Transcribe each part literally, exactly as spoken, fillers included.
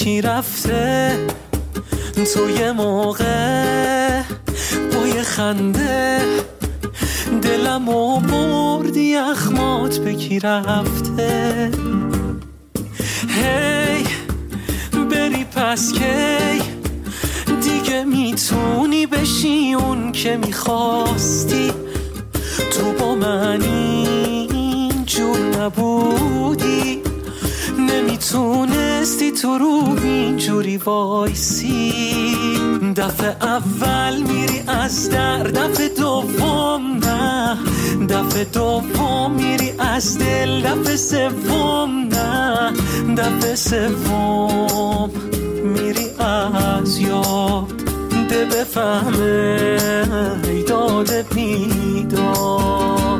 یکی رفته تو یه موقع با یه خنده دلمو بردی اخمات بکی رفته. هی بری پس کی دیگه میتونی بشی اون که میخواستی. تو با من اینجور نبودی، نمیتونستی تو رو اینجوری وایسی. دفعه اول میری از در، دفعه دوم نه، دفعه دوم میری از دل، دفعه سوم نه، دفعه سوم میری از یاد. ده بفهمه ایداد بیداد.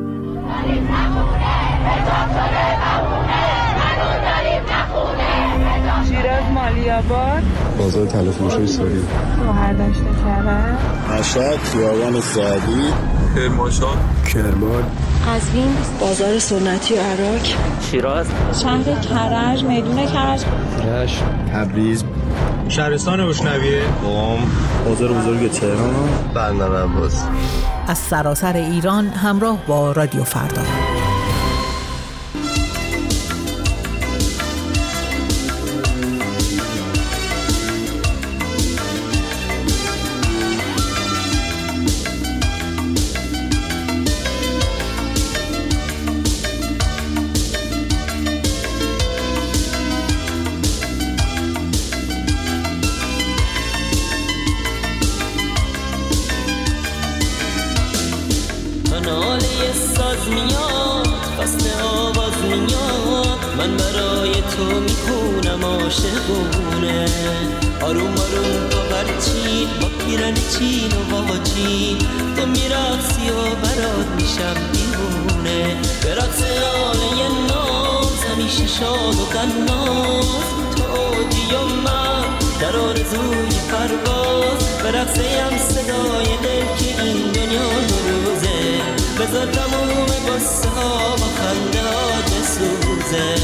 شیراز مالیاباد، بازار تلفروشی ساری، شهردشت کرج، مشهد خیابان سعدی، کرمانشاه، کرمان، قزوین، بازار سنتی و عراق، شیراز، شهر کرج، میدون کرج، رشت، تبریز، شهرستان بشنویه، قم، بازار بزرگ تهران، بندر عباس. از سراسر ایران همراه با رادیو فردا. من برای تو میخونم عاشقونه، آروم آروم تو هرچی با پیرن چین و با چین تو میرقصی و برات میشم دیوونه. به رقص آله ناز همیشه شاد و قناز، تو اوجی و من در آرزوی پرواز. به رقصیم صدای دل که این دنیا دو روزه، بذار تموم قصه ها با خنده ها بسوزه.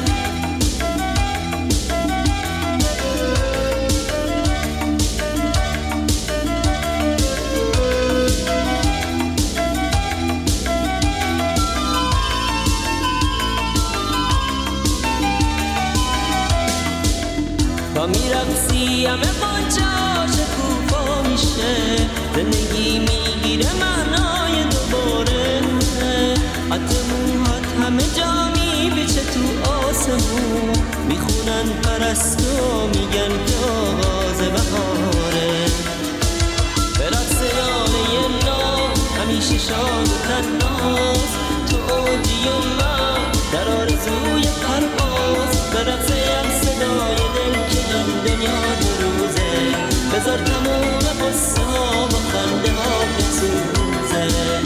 تا میرقصی همه باجاش کوپا میشه، زندگی میگیره معنای دوباره. حتی موهات همه جا میبیچه تو آسمون، میخونن پرستو میگن که آغاز بهاره. به رقص آله ناز همیشه شاد و تناز، تو اوجی و من در آرزوی پرواز. به رقصیم صدای دل که این دنیا دو روزه، بذار تموم قصه ها با خنده ها بسوزه.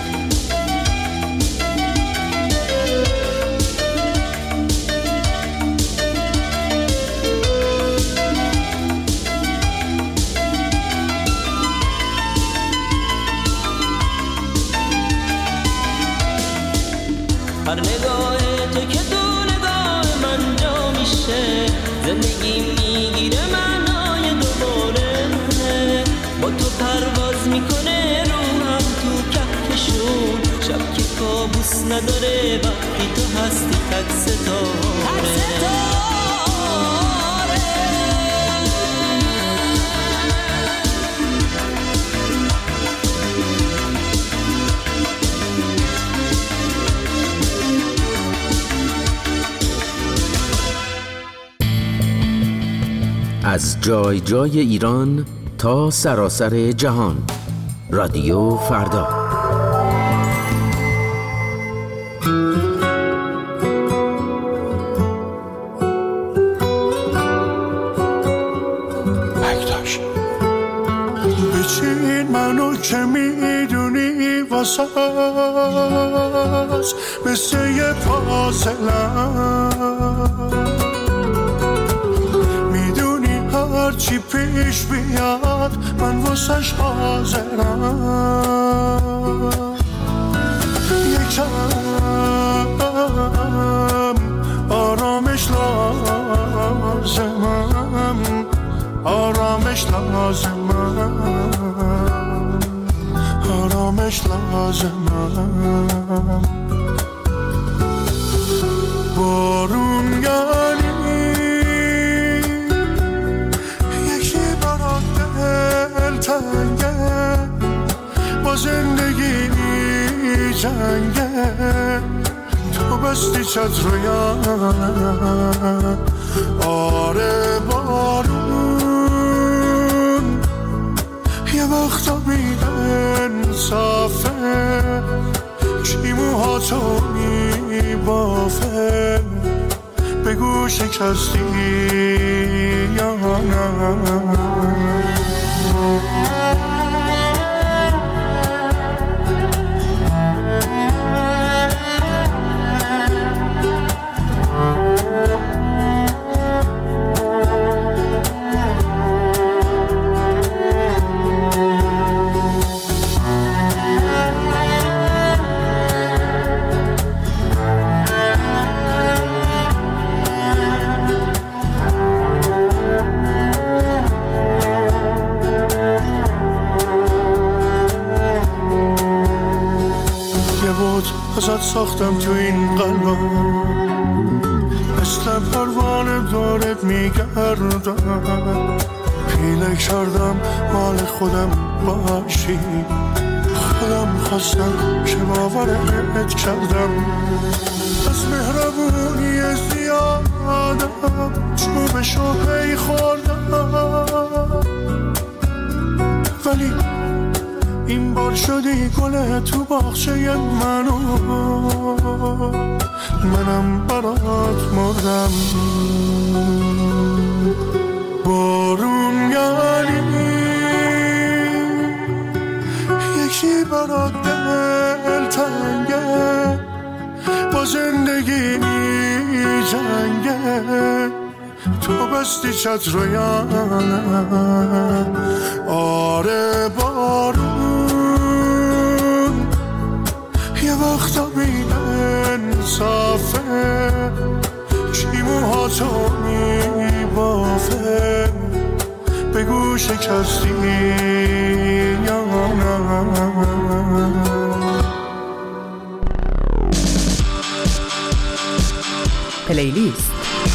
هر نگاه تو که تو نگاه من جا میشه، زندگی میگیره معنای دوباره. با تو پرواز میکنه روحم تو کهکشون، شب که کابوس نداره وقتی تو هستی تک ستاره. از جای جای ایران تا سراسر جهان، رادیو فردا. بکتاش بچین منو که میدونی واسه مثل یه فاصلم، هرچی پیش بیاد من واسش حاضرم. یکم آرامش لازمم، لازمم. بارون یعنی یکی برات دل تنگه، با زندگی جنگه، تو بستی چتریم. آره بارون یه وقتا بی‌انصافه، کی موهاتو میبافه، بگو شکستی یا نه. ازت ساختم تو این قلبم، مثل پروانه دارت میگردم، پیله کردم مال خودم باشی، خودم خواستم که باورت کردم، از مهربونی زیادم چوبشو پی خوردم، ولی این بار شدی گله تو باغچه منو، منم برات مردم. بارون یعنی یکی برات دل تنگه، با زندگی جنگه، تو بستی چتریم. آره بارون یه وقتا بی‌انصافه، کی موهاتو میبافه، بگو شکستی یا نه. پلیلیست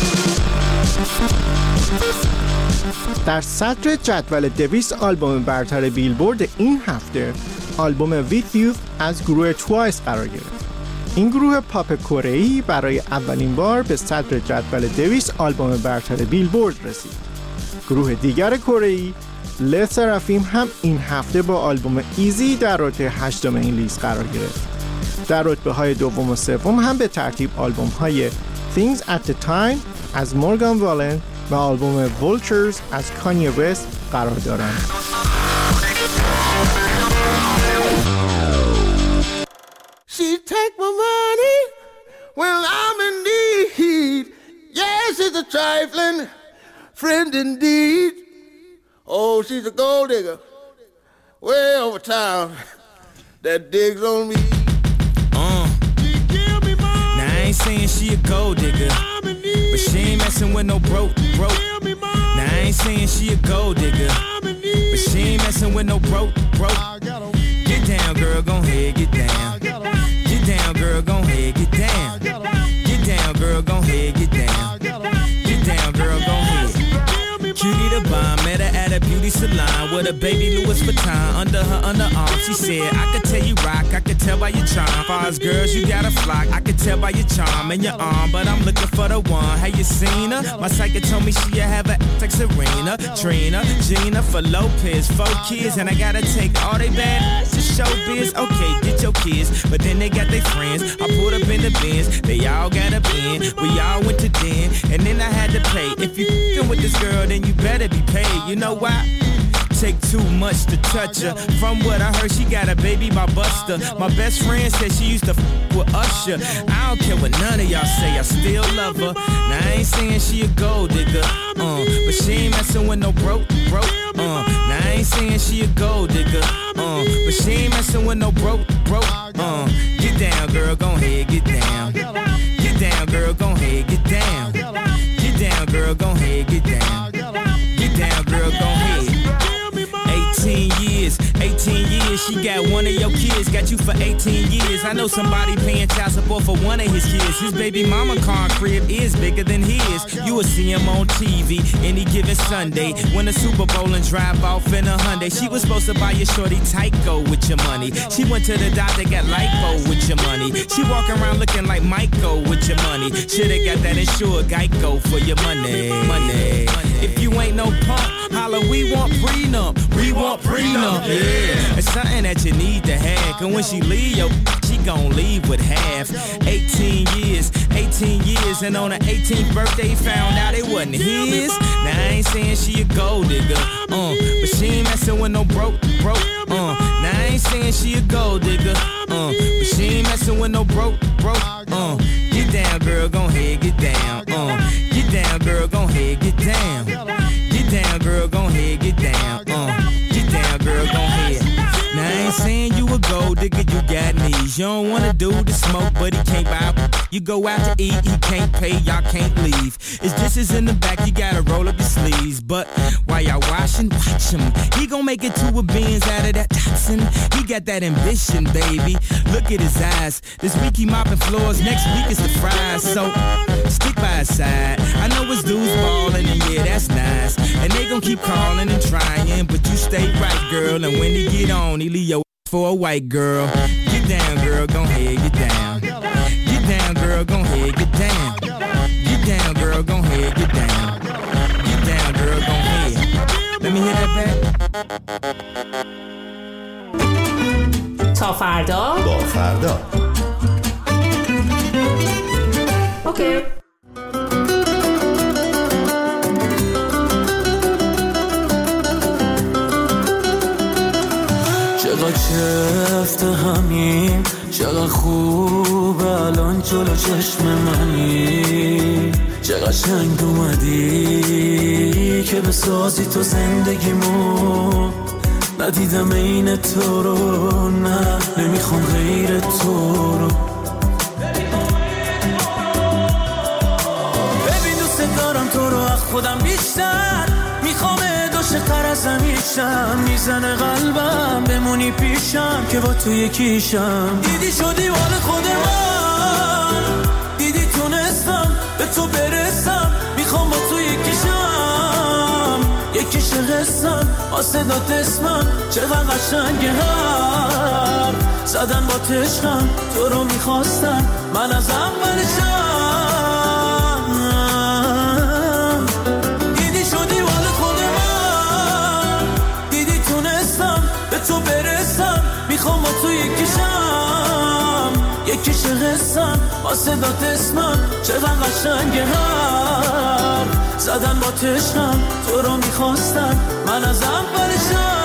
در صدر جدول دویست آلبوم برتر بیلبورد این هفته آلبوم ویت یو از گروه توایس قرار گرفت. این گروه پاپ کره‌ای برای اولین بار به صدر جدول دویست آلبوم برتر بیلبورد رسید. گروه دیگر کره‌ای لد سرافیم هم این هفته با آلبوم ایزی در رتبه هشتم این لیست قرار گرفت. در رتبه‌های دوم و سوم هم به ترتیب آلبوم‌های Things at the Time از مورگان والن و آلبوم Vultures از کانیه وست قرار دارند. She take my money when I'm in need. Yes, she's a trifling friend indeed. Oh, she's a gold digger way over town that digs on me. Uh. Now I ain't saying she a gold digger, but she ain't messing with no broke, broke. Now I ain't saying she a gold digger, but she ain't messing with no broke, broke. Get down, girl, gon' ahead, get down. Get down, girl, gon' ahead, get down. Get down, girl, gon' ahead, get down. Get down, girl, gon' ahead. Cutie the bomb, met her at a beauty salon with a baby Louis Vuitton under her underarm. She said, I could tell you rock, I could tell by your charm. Far as girls, you got a flock, I could tell by your charm and your arm. But I'm looking for the one, have you seen her? My psychic told me she'll have a like Serena, Trina, Gina, for Lopez, four kids. And I gotta take all they bad to show biz. Okay, get your kids, but then they got their friends. I pulled up in the Benz, they all got a pen. We all went to den, and then I had to pay. If you f***ing with this girl, then you better be paid. You know why? Take too much to touch her. From what I heard, she got a baby by Buster. My best friend said she used to f*** with Usher. I don't care what none of y'all say, I still love her. Now I ain't saying she a gold digger, uh, but she ain't messing with no broke, broke. Uh, now I ain't saying she a gold digger, uh, but she ain't messing with no broke, broke. Uh, get down, girl, gon' ahead, get down. Get down, girl, gon' ahead, get down. Get down, girl, gon' ahead, get down. Get down, girl, gon' ahead. eighteen years, eighteen years years. She got one of your kids, got you for eighteen years. I know somebody paying child support for one of his kids. His baby mama car crib is bigger than his. You will see him on T V any given Sunday. Win a Super Bowl and drive off in a Hyundai. She was supposed to buy your shorty Tyco with your money. She went to the doctor, got lipo with your money. She walk around looking like Michael with your money. Shoulda got that insured Geico for your money. Money. If you ain't no punk, holla, we want prenup. We want prenup. Yeah. It's something that you need to have. Cause when she leave, yo, she gon' leave with half. eighteen years, eighteen years, and on her eighteenth birthday, found out it wasn't his. Now I ain't saying she a gold digger, uh, but she ain't messing with no broke, broke, uh. Now I ain't saying she a gold digger, uh, but she ain't messing with no broke, broke, uh. Get down, girl, gon' head, get down, uh. Get down, girl, gon' head, get down. Get down, girl, gon' head, get down, uh. Get down, girl, gon' head. Now I ain't saying you a gold digger, you got knees. You don't wanna do the smoke, but he can't buy. You go out to eat, he can't pay, y'all can't leave. His dishes in the back, you gotta roll up your sleeves. But while y'all washing, watch him. He gon' make it two of beans out of that toxin. He got that ambition, baby. Look at his eyes. This week he mopping floors, next week is the fries. So stick by his side. I know his dudes ballin', and yeah, that's nice. And they gon' keep calling and trying, but you stay right, girl. And when he get on, he leave your for a white girl. Get down, girl, gon' head, get down. Get down, girl, gon' head, get down. Get down, girl, gon' head, get down. Get down, girl, gon' head. Let me hear that back. تا فردا با فردا اوکی. چقدر چفت همیم، چقدر خوب الان جلو چشم منی، چقدر شنگ اومدی که بسازی تو زندگیمو. ندیدم این تو رو، نه نمیخوام غیر تو رو. ببین دوست دارم تو رو از خودم بیشتر، میخوام عاشق‌تر از همیشم. میزنه قلبم بمونی پیشم که با تو یکیشم. دیدی شدی مال خود من، دیدی تونستم به تو برسم. میخوام با تو یکیشم، یکیش قسم آسدات اسمم. چقدر قشنگه هر زدن با تشکم. تو رو میخواستم من از اولشم. تو برسم، میخوام با تو یکیشم، یکیش قسم آسدات اسمم. چقدر قشنگه هر زدن با تشکم. تو رو میخواستم من از اولشم.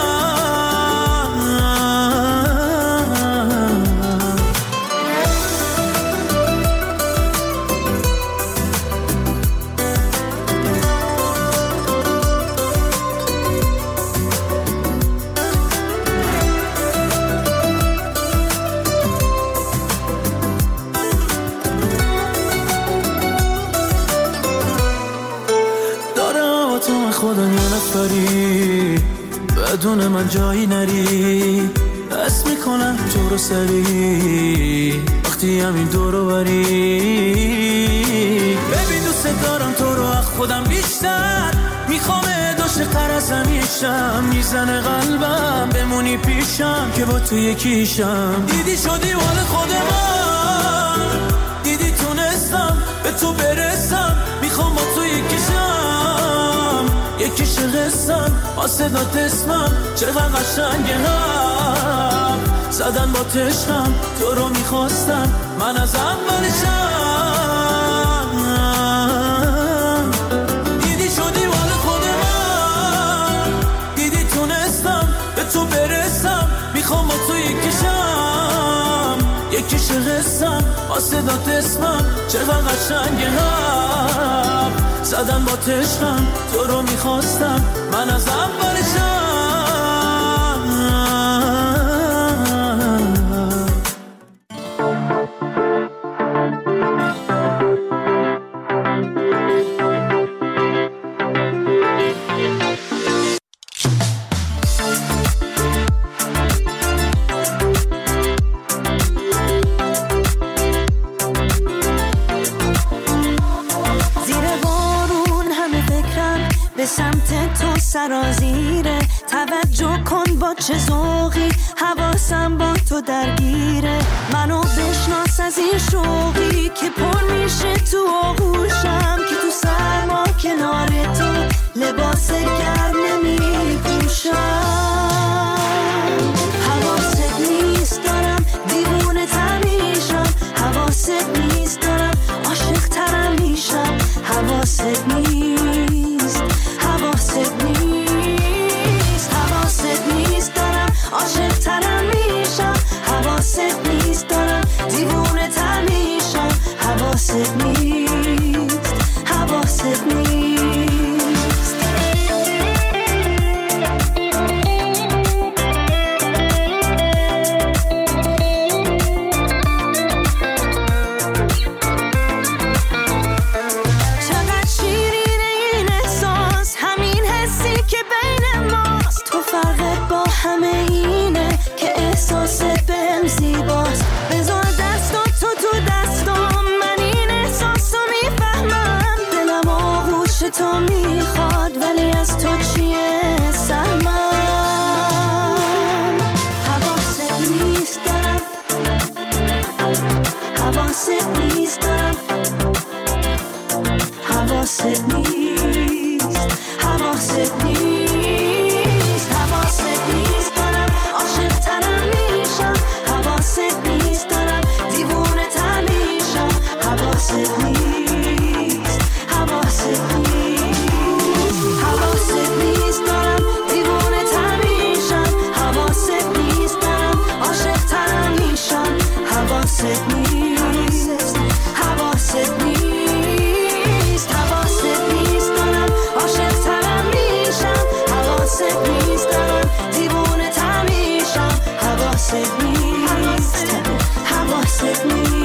خودم یه نفری بدون من جایی نری. حس میکنم تو رو سری وقتی همین دورو بری. ببین دوست دارم تو رو از خودم بیشتر، میخوام عاشق‌تر از همیشم. میزنه قلبم بمونی پیشم که با تو یکیشم. دیدی شدی مال خود من، دیدی تونستم به تو برسم. میخوام با تو یکیشم، یکیش قسم آسدات اسمم. چقدر قشنگه هر زدن با تشکم. تو رو میخواستم من از اولشم. دیدی شدی مال خود من، دیدی تونستم به تو برسم. میخوام با تو یکیشم، یکیش قسم آسدات اسمم. چقدر قشنگه هر زدن با تشکم. تو رو میخواستم من از اولشم. به سمت تو سرازیره، توجه کن با چه ذوقی، حواسم با تو درگیره، منو بشناس از این شوقی که پر میشه تو آغوشم، که تو سرما کنار تو لباس گرم نمی پوشم. حواست نیست دارم دیوونه تر میشم، حواست نیست دارم عاشق ترم میشم، حواست نیست، حواست نیست، حواست نیست دارم عاشق ترم میشم، حواست نیست دارم دیوونه تر میشم، حواست نیست، حواست نیست. همه اینه که احساست بهم زیباست، بذار دستات تو تو دستام، من این احساسو میفهمم، دلم آغوش تو میخواد ولی از تو چیه سهمم. حواست نیست دارم، حواست نیست دارم، حواست نیست، حواست نیست، حواست نیست دارم عاشق ترم میشم، حواست نیست دارم دیوونه تر میشم، حواست نیست، حواست نیست، حواست نیست دارم دیوونه تر میشم، حواست نیست دارم عاشق ترم میشم، حواست نیست، حواست نیست، حواست نیست دارم عاشق ترم میشم، حواست نیست دارم دیوونه تر میشم، حواست نیست، حواست نیست.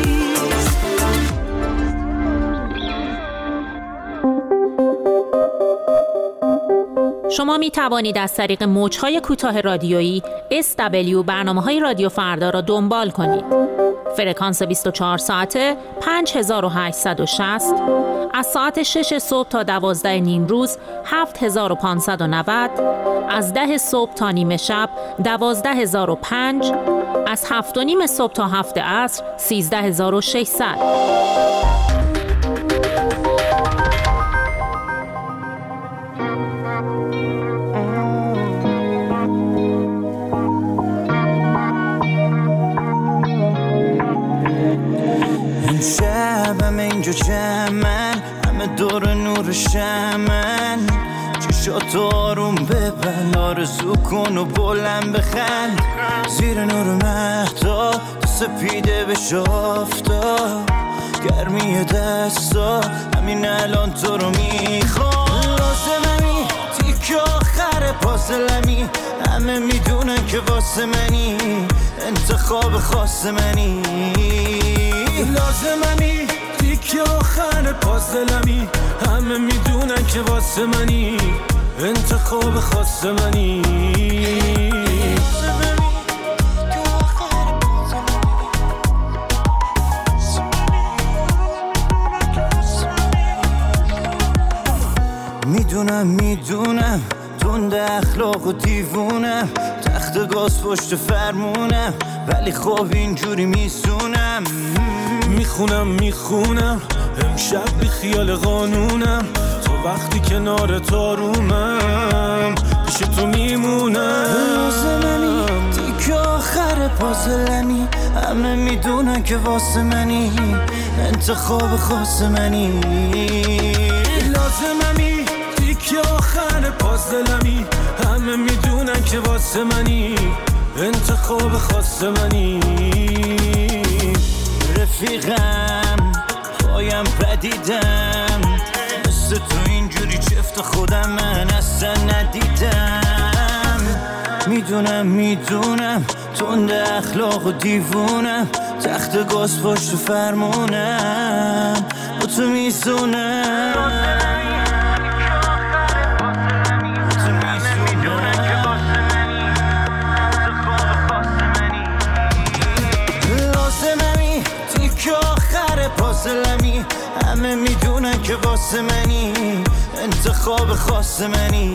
شما می توانید از طریق موج‌های کوتاه رادیویی اس دبلیو برنامه‌های رادیو فردا را دنبال کنید. فرکانس بیست و چهار ساعته پنج هزار و هشتصد و شصت، از ساعت شش صبح تا دوازده نیم روز هفت هزار و پانصد و نود، از ده صبح تا نیمه شب دوازده هزار و پنج، از هفت و نیم صبح تا هفت عصر سیزده هزار و ششصد. شبم اینجا چمن، همه دور نور شمن، چشاتو آروم ببند، آرزو کن و بلند بخند، زیر نور مهتاب تو سپیده بشه آفتاب، گرمی دستا همین الان تو رو میخوام، لازممی تیک آخر پازلمی، همه میدونن که واسه منی انتخاب خاص منی، لازممی تیک آخر پازلمی، همه میدونن که واسه منی انتخاب خاص منی. میدونم میدونم تند اخلاق و دیوونم، تخت گاز پشت فرمونم، ولی خب اینجوری میسونم، میخونم میخونم امشب بی خیال قانونم، تو وقتی کنار تارومم پیش تو میمونم، لازممی تیک آخر پازلمی، همه میدونن که واسه منی انتخاب خاص منی، لازممی تیک آخر پازلمی، همه میدونن که واسه منی انتخاب خاص منی. رفیقم پایم پدیدم، مثل تو اینجوری چفت خودم من اصلا ندیدم، میدونم میدونم تند اخلاق و دیوونم، تخت گاز پشت فرمونم با تو میزونم، همه میدونن که واسه منی انتخاب خاص منی،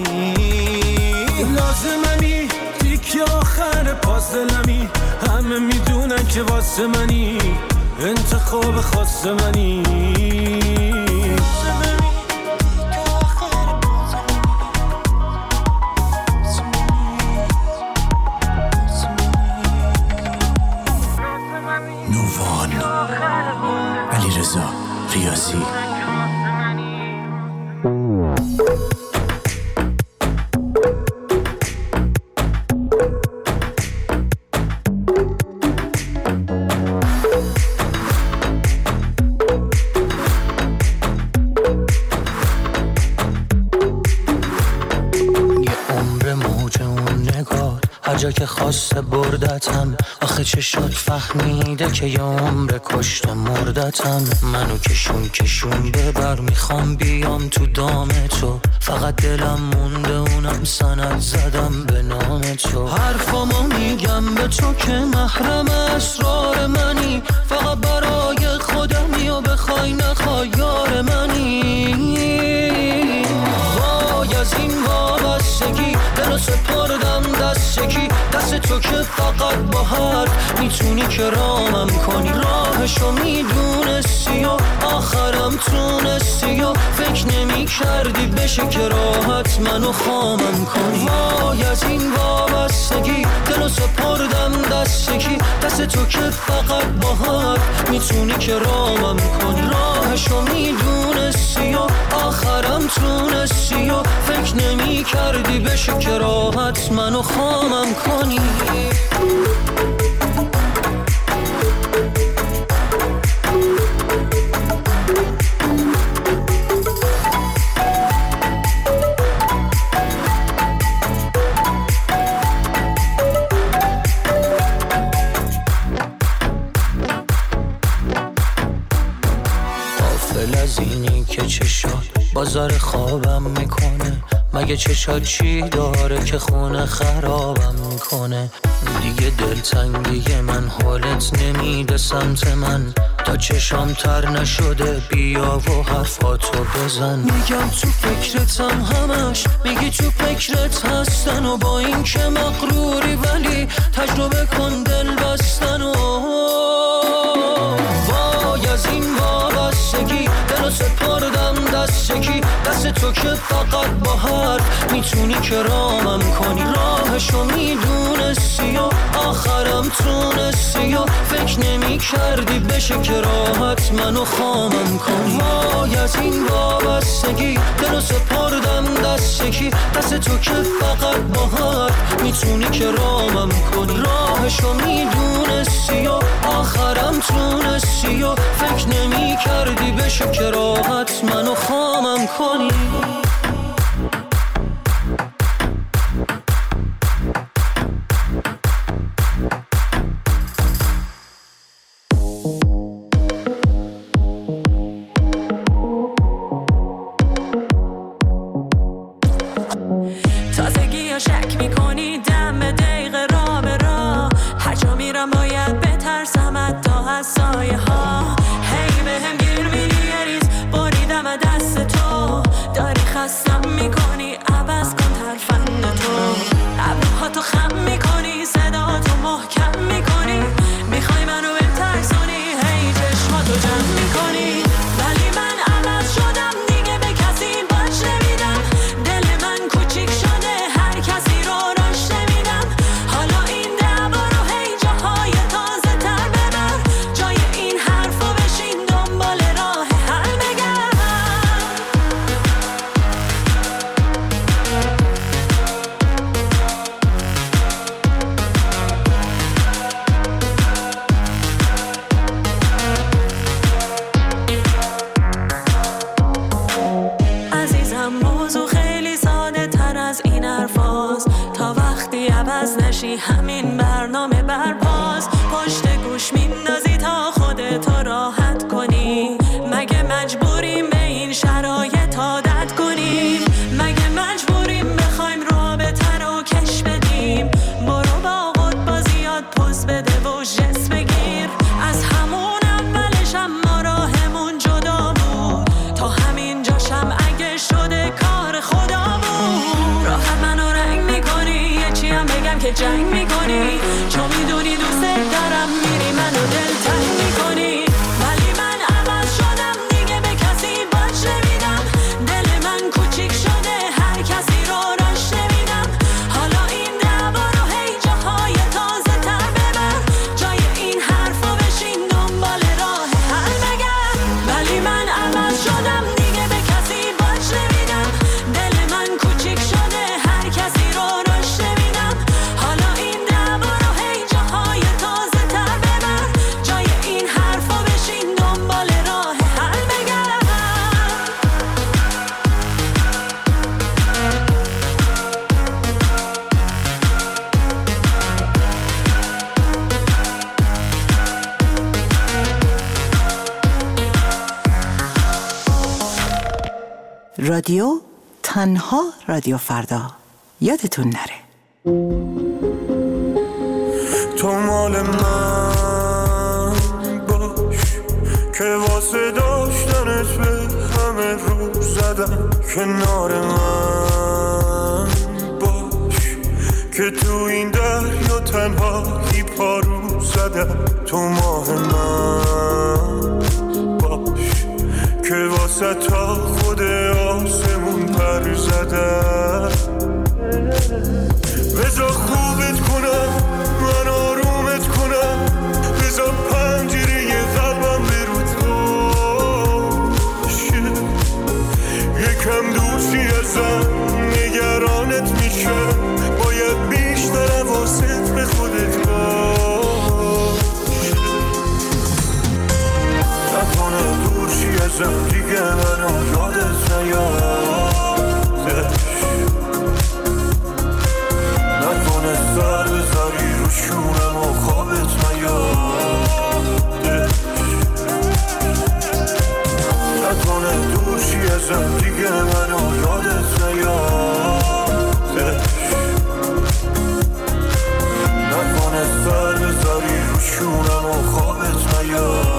لازمنی تیک آخر پازلمی، همه میدونن که واسه منی انتخاب خاص منی. نووان علیرضا ریاضی. جا که خواسته بردتم، آخه چشات فهمیده که یه عمر کشته مردتم. منو کشون کشون ببر، میخوام بیام تو دام تو، فقط دلم مونده اونم سند زدم به نام تو. حرفامو میگم به تو که محرم اسرار منی، فقط برای خودمی و بخوای نخوای یار منی. وای از این وابستگی دلو سپردم دستگی، دست تو که فقط با حرف میتونی که رامم کنی. راهشو میدونستی و آخرم تونستی و فکر نمی کردی بشه که راحت منو خامم کنی. وای از این وابستگی دلو سپردم دستگی، دست تو که فقط با حرف میتونی که رامم کنی. راهشو میدونستی و آخرم تونستی و فکر نمی کردی بشه که راحت منو خامم کنی. غافل از اینی که چشات بازار خوابم میکنه، مگه چشات چی داره که خونه خرابم میکنه. دیگه دلتنگی من حالت نمیده سمت من، تا چشام تر نشده بیا و حرفاتو بزن. میگم تو فکرتم همش، میگی تو فکرت هستن و با این که مغروری ولی تجربه کن دل بستن. و وای از این وابستگی دلو سپردم دستگی، دست تو که فقط با حرف میتونی که رامم کنی. راهشو میدونستی و آخرم تونستی و فکر نمی کردی بشه که راحت منو خامم کنی. وای از این وابستگی دلو سپردم دستگی، دست تو که فقط با حرف میتونی که رامم کنی. راهشو میدونستی و آخرم تونستی و فکر نمی کردی بشه که راحت منو خامم کنی. تازگی ها شک میکنی دم به دقیقه را به را، هر جا میرم باید بترسم حتی از سایه ها. هی به هم گیر میری یه ریز بریدم دست تو، داری خستم میکنی عوض کن ترفند تو. ابروها تو خم میکنی صدا تو محکم میکنی، میخوای منو بترسونی هی چشماتو جمع میکنی. ولی من عوض شدم دیگه به کسی باش نمیدم، دل من کوچیک شده هر کسی رو راش نمیدم. حالا این دعوا رو هی جاهای تازه تر ببر، جای این حرفو بشین دنبال راه حل بگرد. عزیزم موضوع خیلی ساده تر از این حرفاست، تا وقتی عوض نشی همین برنامه برپاس. پشت گوش میندازی تا خودتو راحت کنی، مگه مجبوریم به این شرایط عادت کنیم؟ مگه مجبوریم بخوایم رابطه رو کش بدیم؟ برو با خود بازیات پوز بده و جس بگیر. از همون اولش هم ما راهمون جدا بود، تا همین جاشم اگه شده کار جنگ میکنی، چون میدونی دوست دارم میری منو دلتنگ میکنی. ولی من عوض شدم دیگه به کسی باش نمیدم، دل من کوچیک شده هر کسی رو راش نمیدم. حالا این دعوا رو هی جاهای تازه تر ببر، جای این حرفو بشین دنبال راه حل بگرد. ولی من عوض شدم دیگه به کسی باش نمیدم، دل من کوچیک شده هر کسی رو راش نمیدم. حالا این دعوا رو هی جاهای تازه تر ببر، جای این حرفو بشین دنبال راه حل بگرد. رادیو تنها رادیو فردا، یادتون نره. تو مال من باش که واسه داشتنت به همه رو زدم، کنار من باش که تو این دریا تنهایی پارو زدم. تو ماه من باش که واسه تا خود آسمون پر زدم. بذار خوبت کنم من آرومت کنم، بذار پنجره قلبم برو تاشه، یکم دوشی ازم نگرانت میشه، باید بیشتر حواست به خودت باشه. نکنه دوشی ازم دیگه منو یادت نیادش، نکنه سر بذاری رو شونم و خوابت نیادش، نکنه دوشی ازم دیگه منو یادت نیادش، نکنه سر بذاری رو شونم و خوابت نیادش.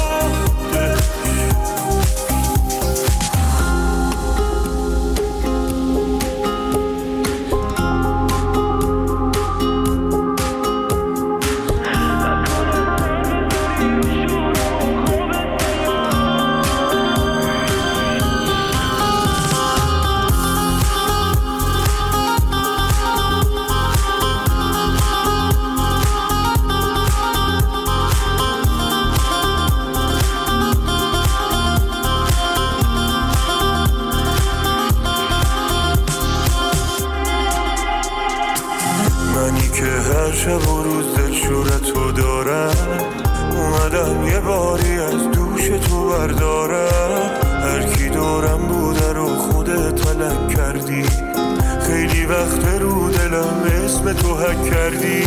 شب و روز دلشورتو دارم، اومدم یه باری از دوش تو بردارم. هر کی دورم بوده رو خودت تلک کردی، خیلی وقت رو دلم اسم تو حک کردی.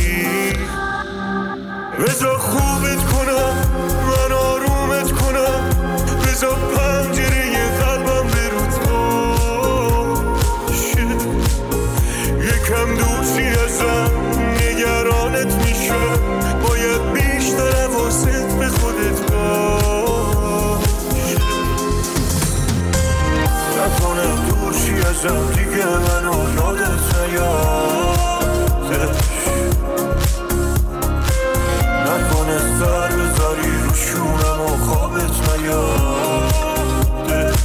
بذار خوبت کنم من آرومت کنم، بذار پنجره قلبم برو تاشه، یکم دوشی ازم نگرانت میشه، باید بیشتر حواست به خودت باشه. نکنه دوشی ازم دیگه منو یادت نیادش، نکنه سر بذاری رو شونم و خوابت نیادش،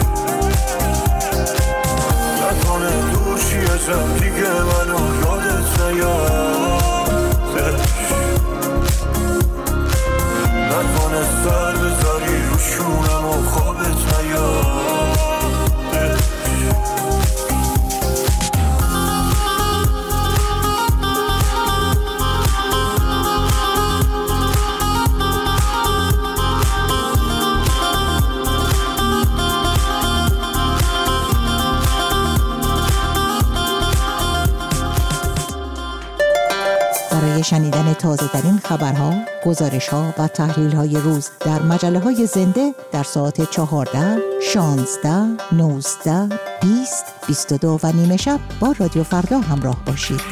نکنه دوشی ازم دیگه منو یادت نیادش، نکنه سر بذاری رو شونم و خوابت نیادش. برای شنیدن تازه ترین خبرها، گزارش ها و تحلیل های روز در مجله های زنده در ساعت چهارده، شانزده، نوزده، بیست، بیست و دو و نیمه شب با رادیو فردا همراه باشید.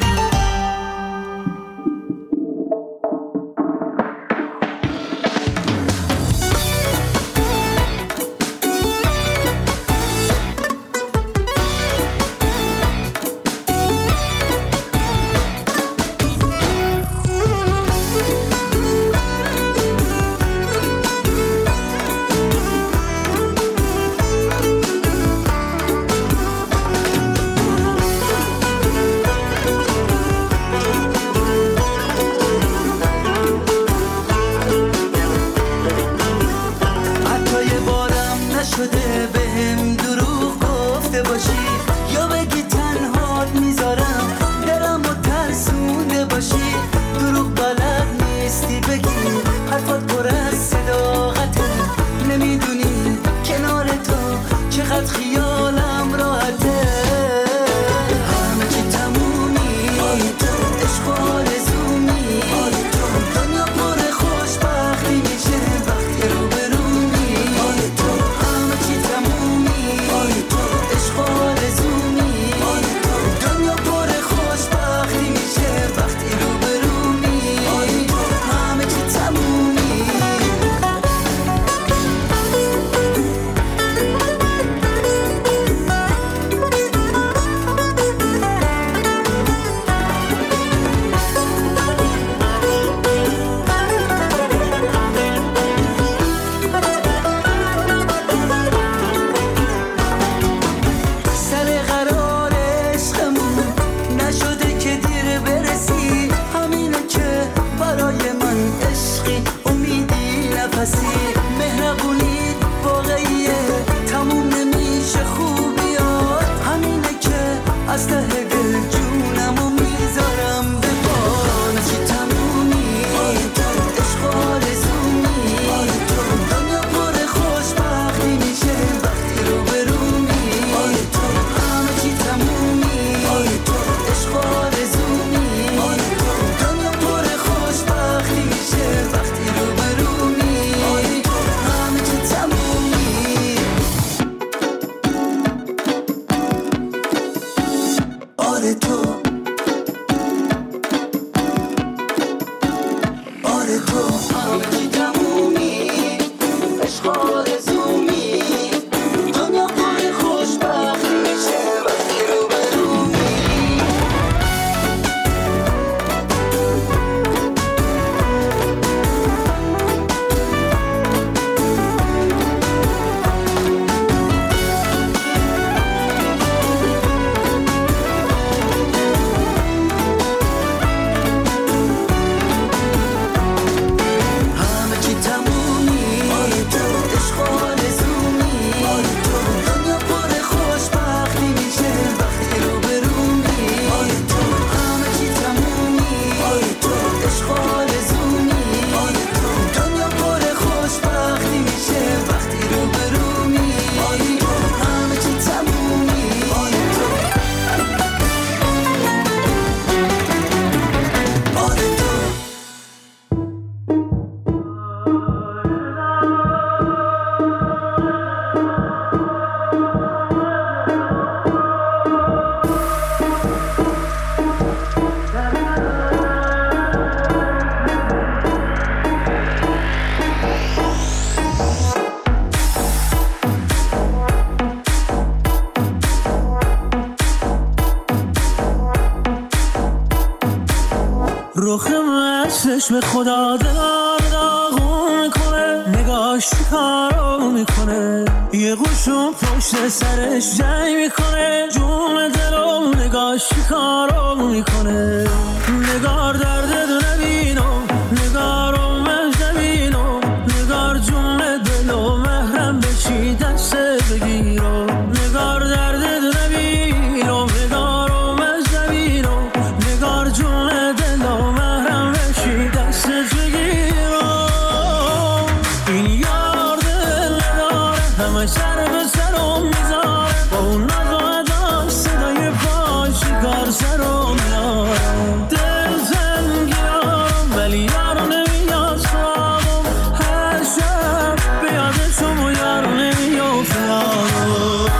رخ مشتش به خدا دلار داغون میکنه، نگاش کارو میکنه، یه قوشون پشت سرش جنگ میکنه، جون دلو نگاش کارو میکنه. نگار درد دو نبینو، نگارو مهد نبینو، نگار جون دلو محرم بشی دست بگیرو. نگار درد دو نبینو، نگارو مهد نبینو، نگار جون دلو محرم بشی دست بگیرو. این یار دل نداره، همه سر به سرم میذاره، با اون نقادم صدای پاش کار سرم میاره. دل زنگیارم ولی یارو نمیاد سرابم، هر شب به یادشم و یارو نمیافته یارو.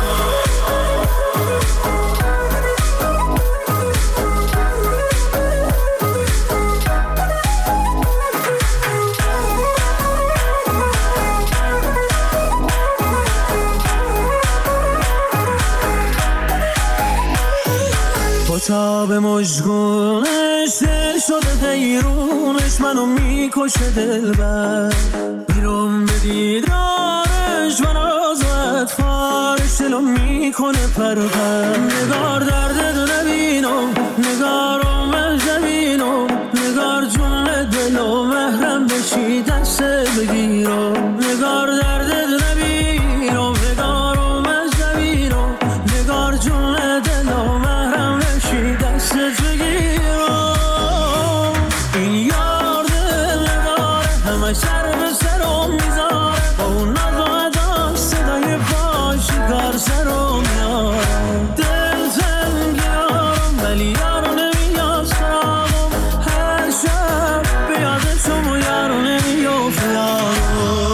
تا به مشگونش دل شده دیرونش، منو میکشه دل بر بیرون به دیدارش، من آزاد فارش دلو میکنه پر پر. نگار درد دو نبینو، نگارو مهد نبینو، نگار جون دلو محرم بشی دست بگیرو. نگار درد دو نبینو، نگارو مهد نبینو، نگار جون دلو محرم بشی دست بگیرو. این یار دل نداره، همه سر به سرم میذاره، با اون نقادم صدای پاش کار سرم میاره. دل زنگیارم ولی یارو نمیاد سرابم، هر شب به یادشم و یارو نمیافته یارو.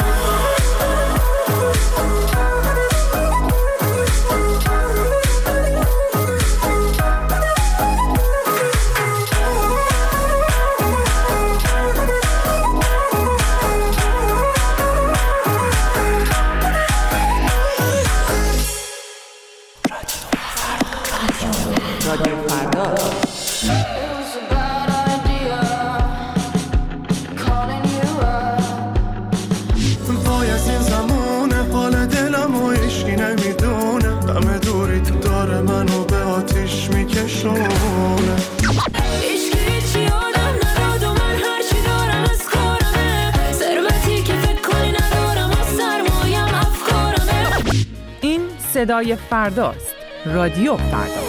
صدای فرداست. رادیو فردا.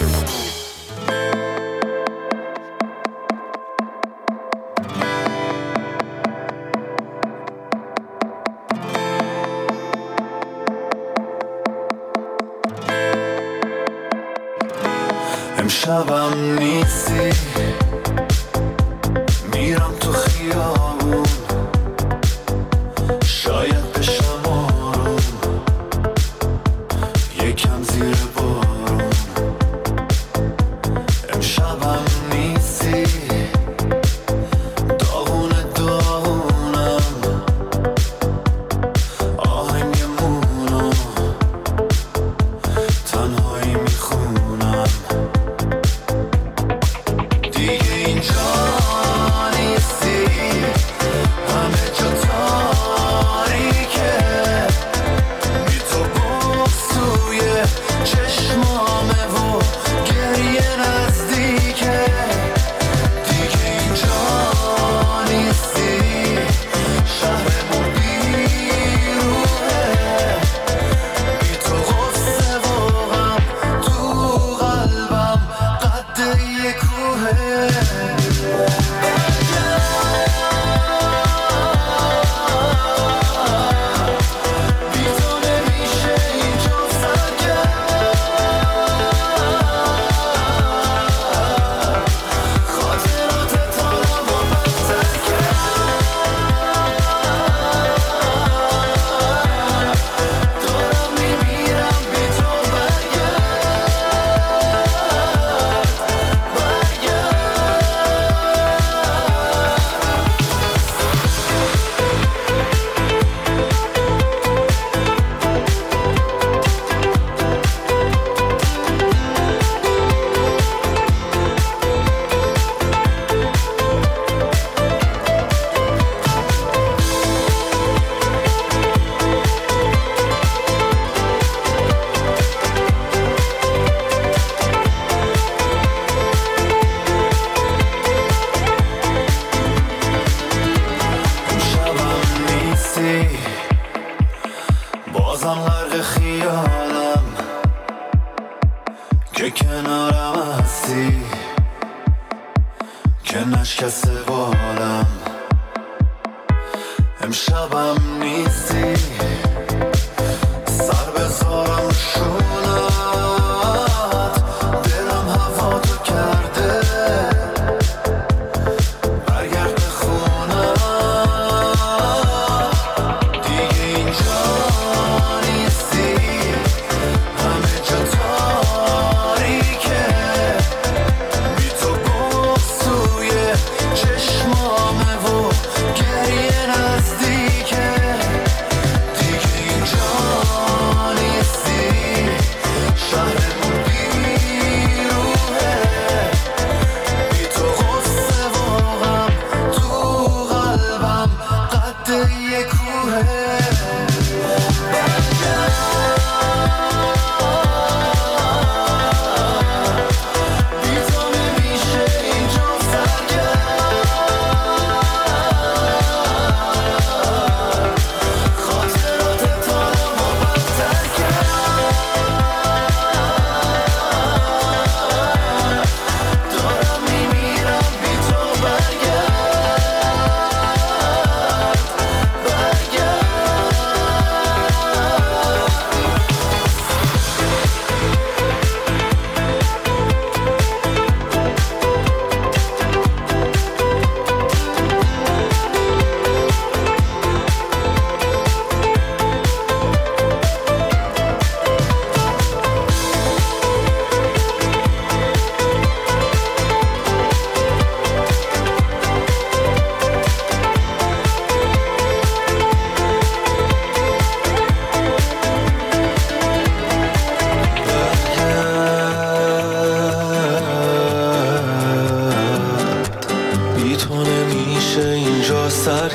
امشبم نیستی، میرم تو خیابون، شاید بشم آروم، یکم زیر بارون. امشبم نیستی، داغون داغونم، آهنگمونو تنهایی میخونم. دیگه اینجا که کنارم هستی، که نشکسته بالم، امشبم نیستی، سر بذارم شونت، دلم هوا تو کرده، برگرد خونه، دیگه اینجا نیستی، همه جا تاریکه، بی تو بغض توی چشمامه و گریه نزدیکه، دیگه اینجا نیستی، شهرمون بیروحه، بی تو غصه و غم تو قلبم قد یه کوهه. سر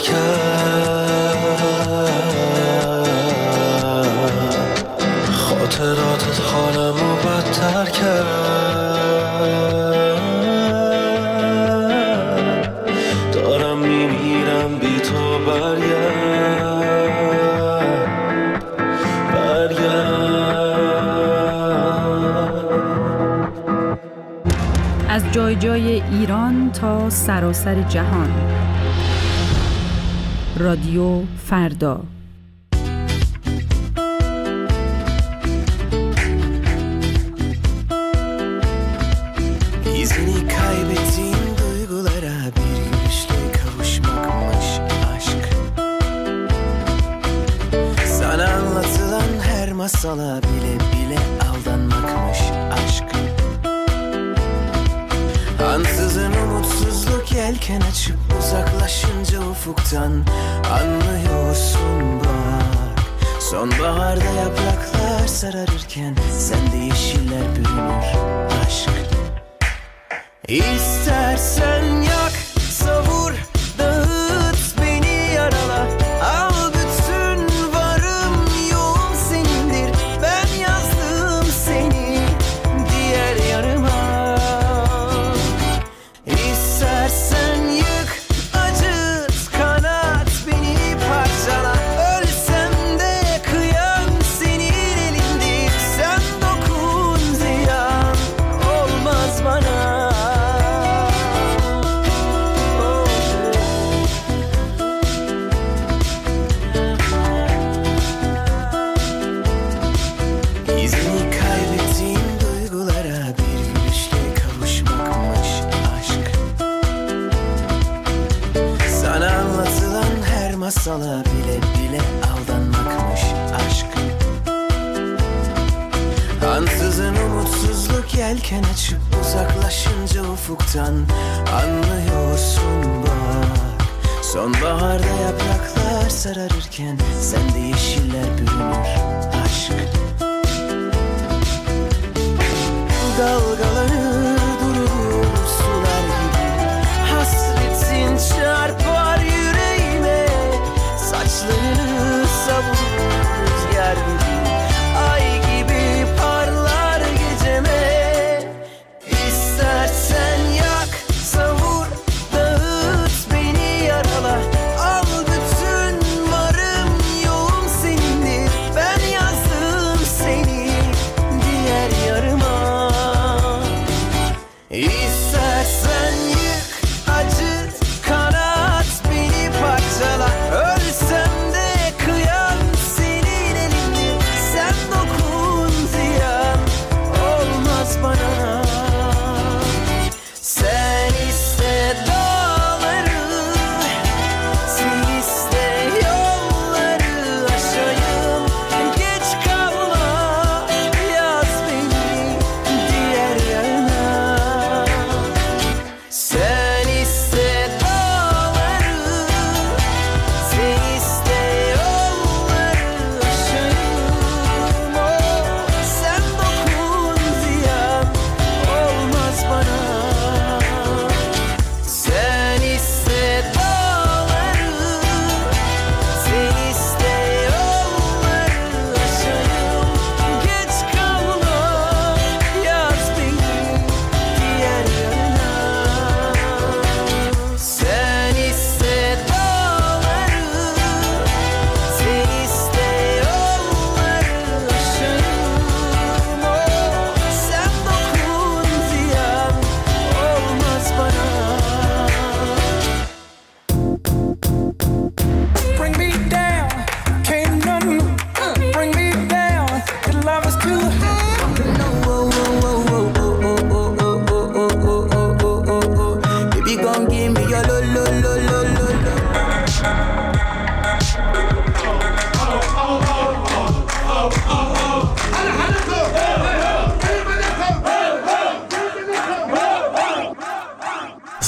کرد، خاطراتت حالمو بدتر کرد، دارم میمیرم بی تو، برگرد برگرد. از جای جای ایران تا سراسر جهان، رادیو فردا. İzini kaybettiğin duygulara bir gülüşle kavuşmakmış aşk. Sana anlatılan her masala bile bile aldanmakmış aşk. Ansızın umutsuzluk yelken açıp uzaklaşınca ufuktan anlıyorsun bak. Sonbaharda yapraklar sararırken sende yeşiller bürünür aşk. İstersen yak, savur, dağıt, beni yarala. Al bütün varım yoğum senindir. Ben yazdım seni diğer yarıma. İstersen yık, acıt, kanat, beni parçala. Ölsem de kıyam senin elindir. Sen dokun, ziyan olmaz bana. İzini kaybettiğin duygulara bir gülüşle kavuşmakmış aşk. Sana anlatılan her masala bile bile aldanmakmış aşk. Ansızın umutsuzluk yelken açıp uzaklaşınca ufuktan anlıyorsun bak. Sonbaharda yapraklar sararırken sende yeşiller bürünür aşk. Dalgalanır durur sular gibi, hasretin çarpar yüreğime. Saçlarını savurur rüzgar gibi, ay gibi parlar geceme. İstersen yak, savur, dağıt, beni yarala. Al bütün varım yoğum senindir. Ben yazdım seni diğer yarıma.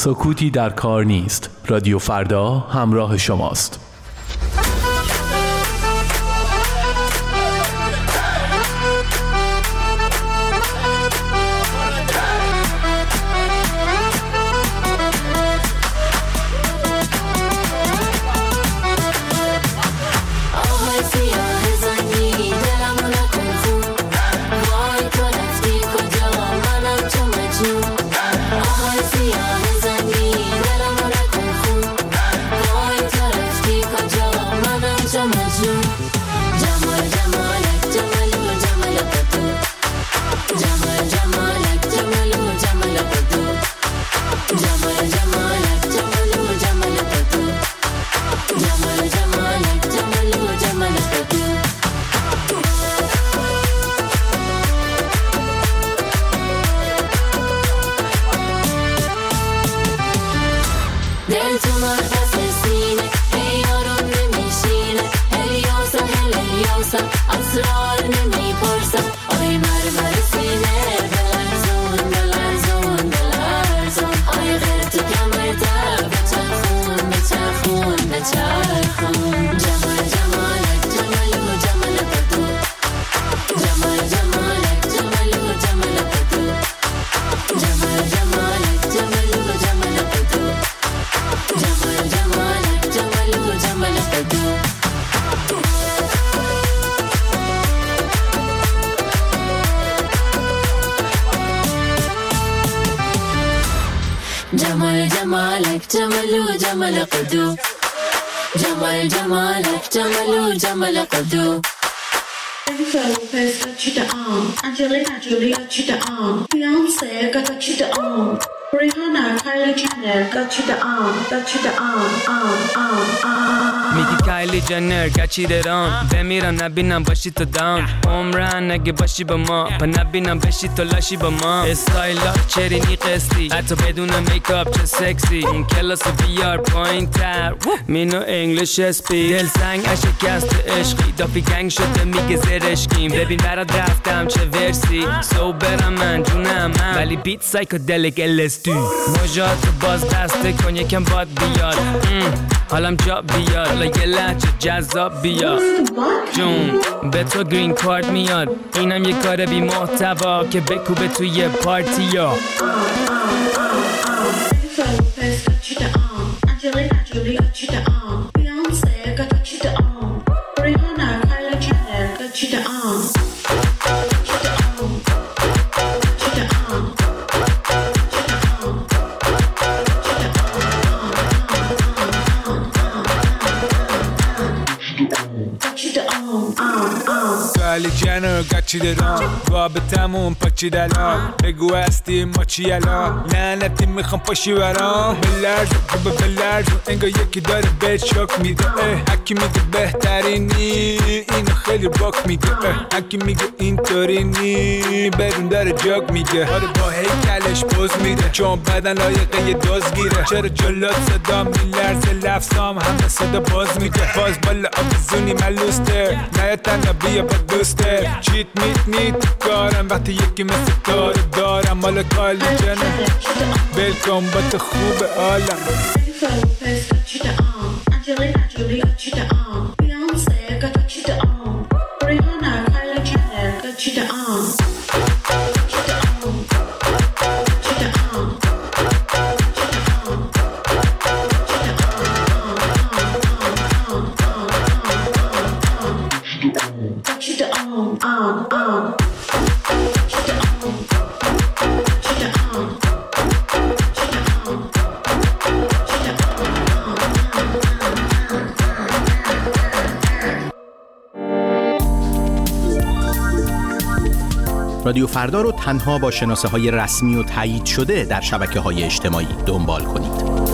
سکوتی در کار نیست. رادیو فردا همراه شماست. جمال جمالك جمال جمال قدو جمال جمالك جمال جمال قدو Jennifer Lopez got you the arm, Angelina Jolie got you the arm, Beyonce got you the arm, Rihanna, Kylie Jenner got you the arm, got you the arm, arm, arm, arm. میگی کایلی جنر گچیده رام بمیرم نبینم باشی تو دام عمرن اگه باشی با ما پا نبینم بشی تو لاشی با ما استایلات چرینی قسطی حتی بدون میکاپ چه سکسی اون کلاس بیار پایین تر مینو انگلیش اسپیک دل سنگ اشکست عشقی دافی گنگ شده میگه زرشکیم ببین برات رفتم چه ورسی سو برم من جونم من ولی بیت سایکودلیک الستو موجاتو باز دسته کن یکم باد بیاد حالم جا بیاد حالا یه لحجه جذاب بیاد جون به تو گرین کارت میاد اینم یه کار بی محتوا که بکوبه توی پارتی ها کایلی جنر گچیده رام رابطمون پاچیده الان بگو هستی ما چی الان لعنتی میخوام پاشی برام بلرز و بلرز انگار یکی داره بهت شوک میده هکی میگه بهترینی اینو خیلی باک میگه هکی میگه اینطوری نی بدون داره جاگ میگه آره با هیکلش پوز میده چون بدن لایقه یه دوز گیره چرا جلات صدا میلرزه لفظام همه صدا باز میده باز بالا آبزونی ملوسته نه تنها بیا با دوسته چیت میت نیت کارم وقتی یکی مثل داره دارم مال کایلی جنر بلکن با تو خوب عالم Angelina Jolie got you the arm, Beyonce got you the arm, Rihanna, Kylie Jenner got you the arm, got you the arm, got you the arm, got you the arm, arm, arm. رادیو فردا رو تنها با شناسه های رسمی و تایید شده در شبکه های اجتماعی دنبال کنید.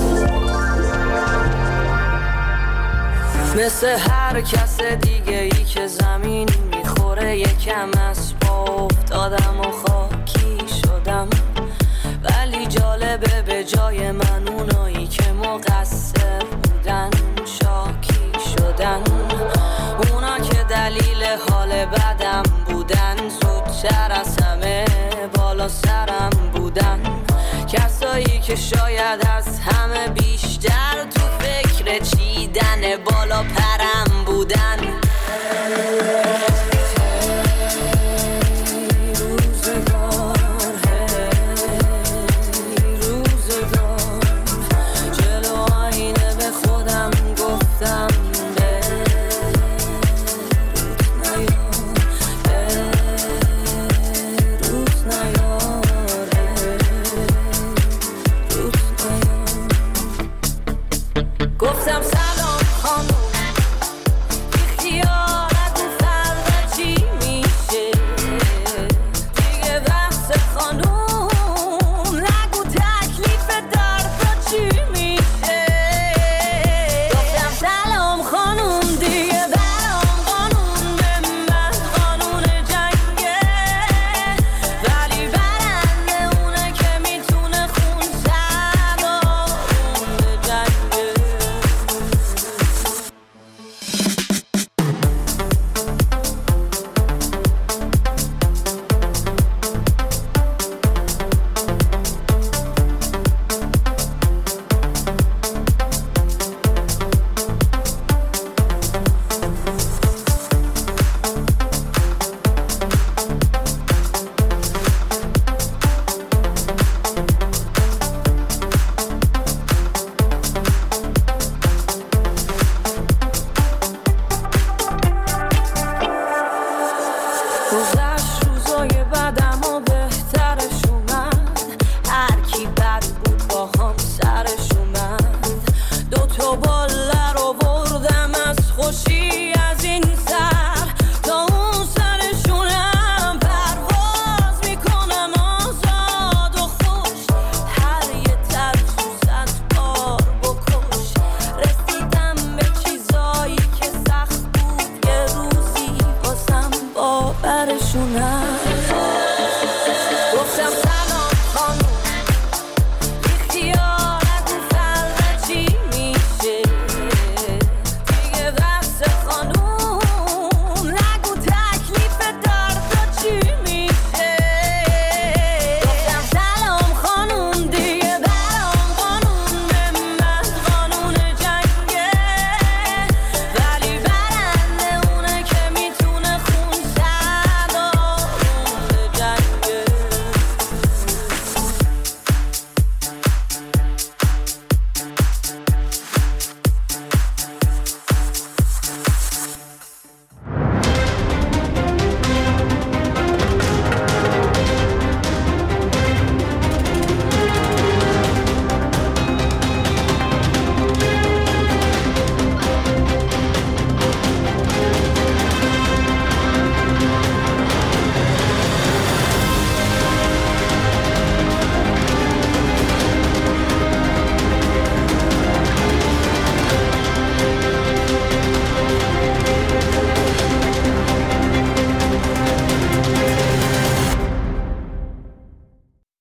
مثل هر کس دیگه ای که زمینی میخوره یکم از پا افتادم و خاکی شدم ولی جالبه به جای من اونایی که مقصر بودن شاکی شدن اونا که دلیل حال بدم بودن زودتر از همه بالا سرم بودن کسایی که که شاید از همه بیشتر تو فکر چیدن بالا پرم بودن.